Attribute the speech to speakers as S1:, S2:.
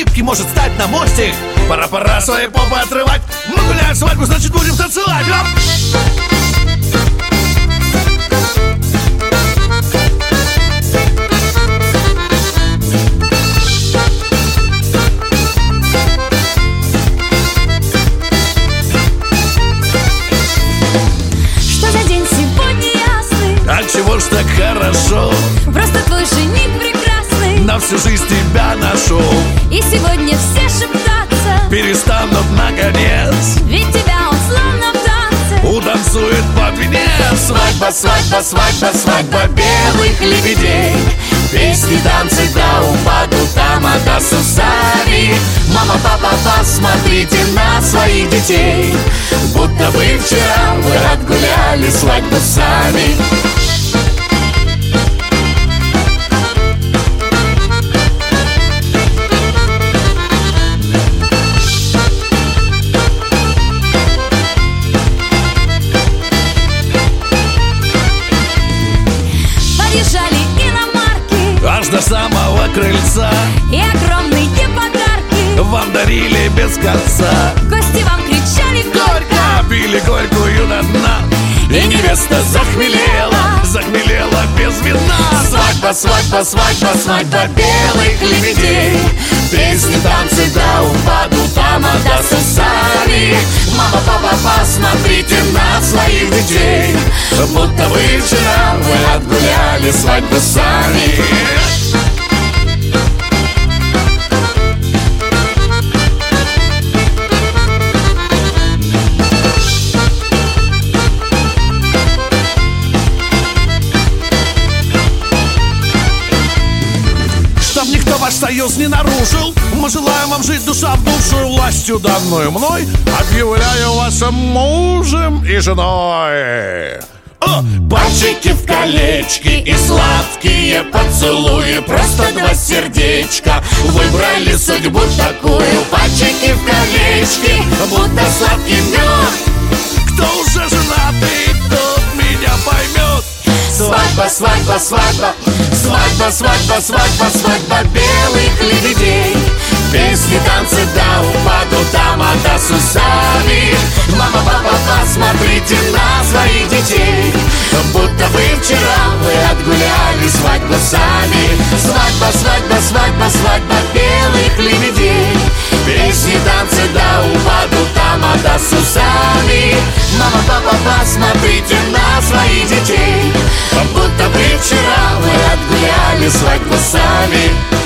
S1: гибкий может стать на мостик. Пора свои попы отрывать. Мы гуляем свадьбу, значит будем танцевать.
S2: Что за день сегодня ясный?
S1: А чего ж так хорошо?
S2: Просто твой жених прекрасный,
S1: На всю жизнь тебя нашел.
S2: и сегодня все шептаться,
S1: Перестанут наконец,
S2: ведь тебя он словно в танце.
S1: утанцует под венец.
S3: Свадьба, свадьба, свадьба, свадьба белых лебедей. Песни, танцы до упаду, тамада с усами. Мама, папа, посмотрите на своих детей, будто бы вчера вы отгуляли свадьбу сами.
S2: Подъезжали иномарки
S1: Аж до самого крыльца
S2: и огромные подарки.
S1: вам дарили без конца.
S2: Гости вам кричали горько,
S1: Пили горькую до дна, и невеста захмелела без вина.
S3: Свадьба, свадьба, свадьба, свадьба белых лебедей. Песни, танцы до упаду, тамада с усами. Мама, папа, посмотрите на своих детей, будто бы вчера вы отгуляли свадьбу сами.
S1: Чтоб никто ваш союз не нарушил, мы желаем вам жить душа в душу. Властью, данную мной, объявляю вас мужем и женой.
S3: Пальчики в колечки и сладкие поцелуи. Просто два сердечка выбрали судьбу такую. Пальчики в колечки, будто сладкий мед.
S1: Кто уже женатый, тот меня поймет.
S3: Свадьба, свадьба, свадьба, свадьба, свадьба, свадьба, свадьба белых лебедей. Песни, танцы до упаду, тамада с усами. Мама, папа, посмотрите на своих детей, будто бы вчера вы отгуляли свадьбу сами. Свадьба, свадьба, свадьба, свадьба белых лебедей. Песни, танцы до упаду, тамада с усами. Мама, папа, посмотрите на своих детей, будто бы вчера вы отгуляли свадьбу сами.